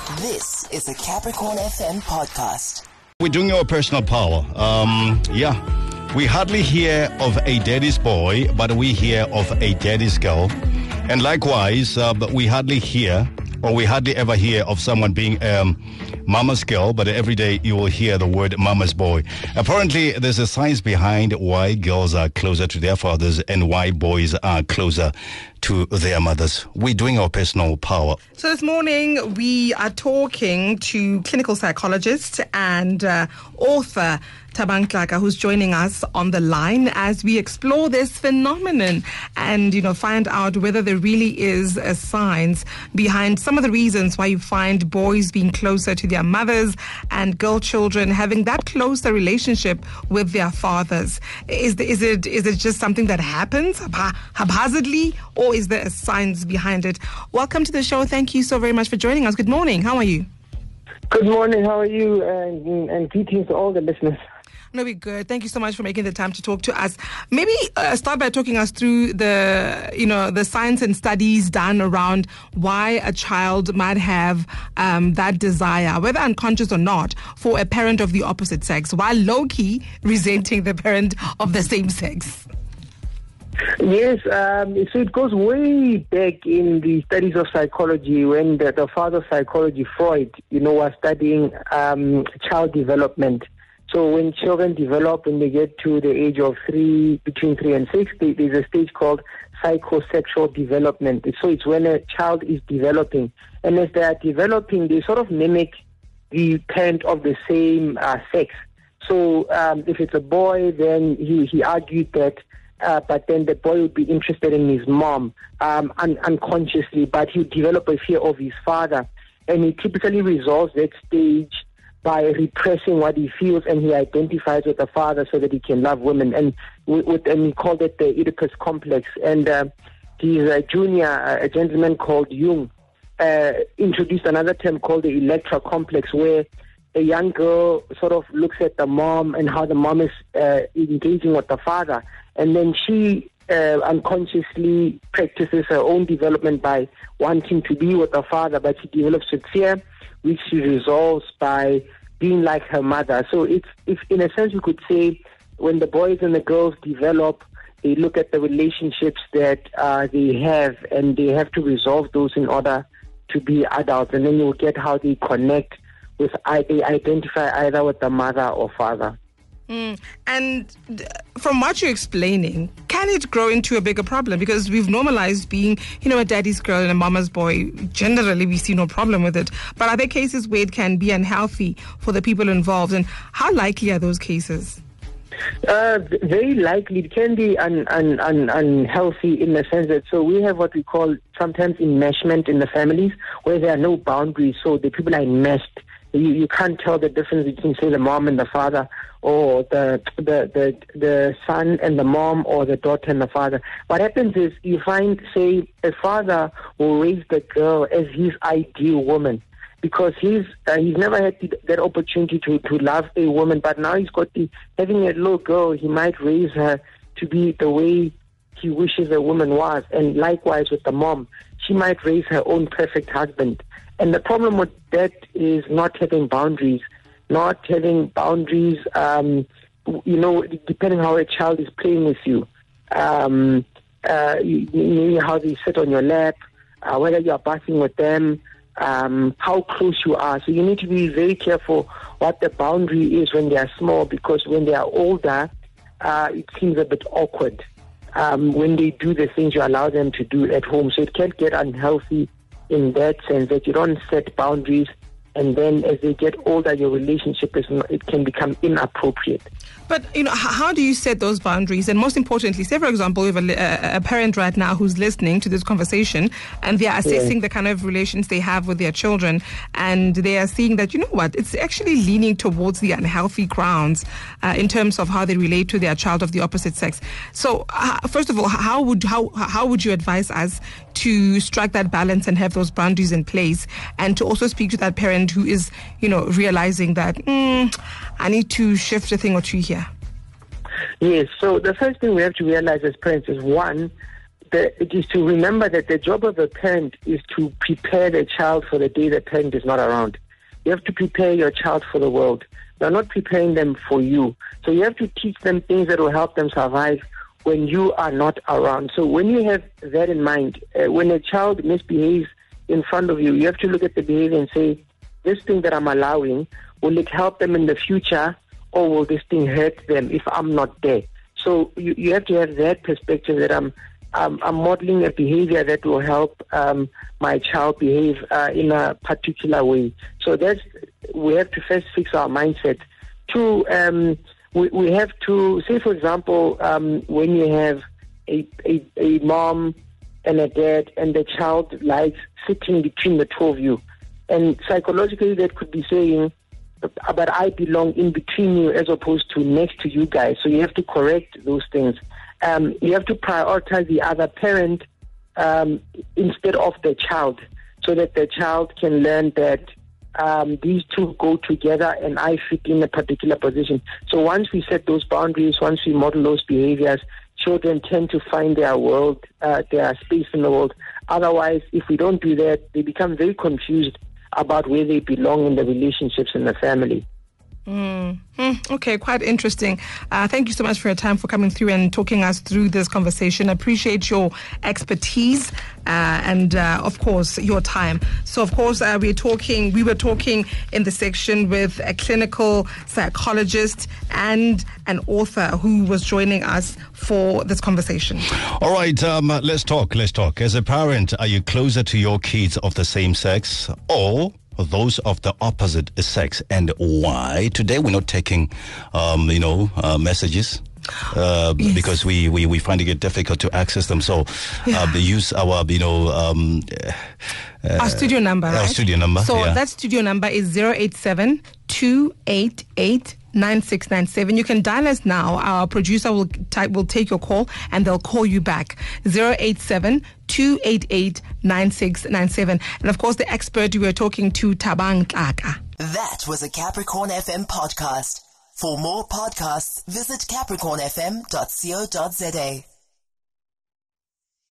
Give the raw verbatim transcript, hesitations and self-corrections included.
This is the Capricorn F M podcast. We're doing our personal power. Um, yeah, we hardly hear of a daddy's boy, but we hear of a daddy's girl. And likewise, uh, but we hardly hear, or we hardly ever hear of someone being um, mama's girl, but every day you will hear the word mama's boy. Apparently, there's a science behind why girls are closer to their fathers and why boys are closer to their mothers. We're doing our personal power. So this morning, we are talking to clinical psychologist and uh, author Thabang Tlaka, who's joining us on the line as we explore this phenomenon and, you know, find out whether there really is a science behind some of the reasons why you find boys being closer to their mothers and girl children having that closer relationship with their fathers. Is, the, is it is it just something that happens haphazardly, or is there a science behind it? Welcome to the show. Thank you so very much for joining us. Good morning. How are you? Good morning. How are you? And, and greetings to all the listeners. No, we're good. Thank you so much for making the time to talk to us. Maybe uh, start by talking us through the, you know, the science and studies done around why a child might have um, that desire, whether unconscious or not, for a parent of the opposite sex, while low-key resenting the parent of the same sex. Yes, um, so it goes way back in the studies of psychology when the, the father of psychology, Freud, you know, was studying um, child development. So when children develop, when they get to the age of three, between three and six, they, there's a stage called psychosexual development. So it's when a child is developing. And as they are developing, they sort of mimic the parent of the same uh, sex. So um, if it's a boy, then he, he argued that, uh, but then the boy would be interested in his mom um, un- unconsciously, but he'll develop a fear of his father. And he typically resolves that stage by repressing what he feels, and he identifies with the father so that he can love women. And we, with, and we called it the Oedipus complex. And uh, his uh, junior, uh, a gentleman called Jung, uh, introduced another term called the Electra complex, where a young girl sort of looks at the mom and how the mom is uh, engaging with the father. And then she uh, unconsciously practices her own development by wanting to be with the father, but she develops with fear, which she resolves by being like her mother. So it's, if in a sense you could say, when the boys and the girls develop, they look at the relationships that uh, they have, and they have to resolve those in order to be adults. And then you'll get how they connect with, they identify either with the mother or father. Mm. And from what you're explaining, can it grow into a bigger problem? Because we've normalized being, you know, a daddy's girl and a mama's boy. Generally, we see no problem with it. But are there cases where it can be unhealthy for the people involved? And how likely are those cases? Uh, very likely. It can be un, un, un, unhealthy in the sense that, so we have what we call sometimes enmeshment in the families, where there are no boundaries. So the people are enmeshed. You, you can't tell the difference between, say, the mom and the father, or the, the the the son and the mom, or the daughter and the father. What happens is you find, say, a father will raise the girl as his ideal woman, because he's uh, he's never had the, that opportunity to, to love a woman, but now he's got the, having a little girl, he might raise her to be the way he wishes a woman was. And likewise with the mom, she might raise her own perfect husband. And the problem with that is not having boundaries, not having boundaries, um, you know, depending how a child is playing with you, um, uh, you, you know, how they sit on your lap, uh, whether you are bathing with them, um, how close you are. So you need to be very careful what the boundary is when they are small, because when they are older, uh, it seems a bit awkward um, when they do the things you allow them to do at home. So it can get unhealthy in that sense, that you don't set boundaries, and then as they get older, your relationship is not, it can become inappropriate. But, you know, how do you set those boundaries? And most importantly, say, for example, we have a, a parent right now who's listening to this conversation, and they are assessing yeah. the kind of relations they have with their children, and they are seeing that, you know what, it's actually leaning towards the unhealthy grounds uh, in terms of how they relate to their child of the opposite sex. So, uh, first of all, how would how how would you advise us to strike that balance and have those boundaries in place, and to also speak to that parent who is, you know, realizing that, mm, I need to shift a thing or two here? Yes, so the first thing we have to realize as parents is, one, the, it is to remember that the job of a parent is to prepare the child for the day the parent is not around. You have to prepare your child for the world. You're not preparing them for you. So you have to teach them things that will help them survive when you are not around. So when you have that in mind, uh, when a child misbehaves in front of you, you have to look at the behavior and say, this thing that I'm allowing, will it help them in the future, or will this thing hurt them if I'm not there? So you, you have to have that perspective that I'm, I'm, I'm modeling a behavior that will help um, my child behave uh, in a particular way. So that's, we have to first fix our mindset. Two, um, we, we have to, say for example, um, when you have a, a, a mom and a dad and the child likes sitting between the two of you. And psychologically that could be saying, but I belong in between you as opposed to next to you guys. So you have to correct those things. Um, you have to prioritize the other parent um, instead of the child, so that the child can learn that um, these two go together and I fit in a particular position. So once we set those boundaries, once we model those behaviors, children tend to find their world, uh, their space in the world. Otherwise, if we don't do that, they become very confused about where they belong in the relationships in the family. Mm. Mm. Okay, quite interesting. Uh, thank you so much for your time, for coming through and talking us through this conversation. I appreciate your expertise uh, and, uh, of course, your time. So, of course, uh, we're talking. We were talking in the section with a clinical psychologist and an author who was joining us for this conversation. All right, um, let's talk. Let's talk. As a parent, are you closer to your kids of the same sex, or those of the opposite sex, and why? Today we're not taking, um, you know, uh, messages uh, yes. because we, we, we finding it difficult to access them. So yeah. uh, they use our, you know, um, uh, our studio number. Our right? studio number. So yeah. that studio number is zero eight seven, two eight eight, nine six nine seven. You can dial us now. Our producer will type, will take your call and they'll call you back. zero eight seven, two eight eight, nine six nine seven. And of course, the expert we were talking to, Thabang Nxaka. That was a Capricorn F M podcast. For more podcasts, visit capricorn f m dot co dot za.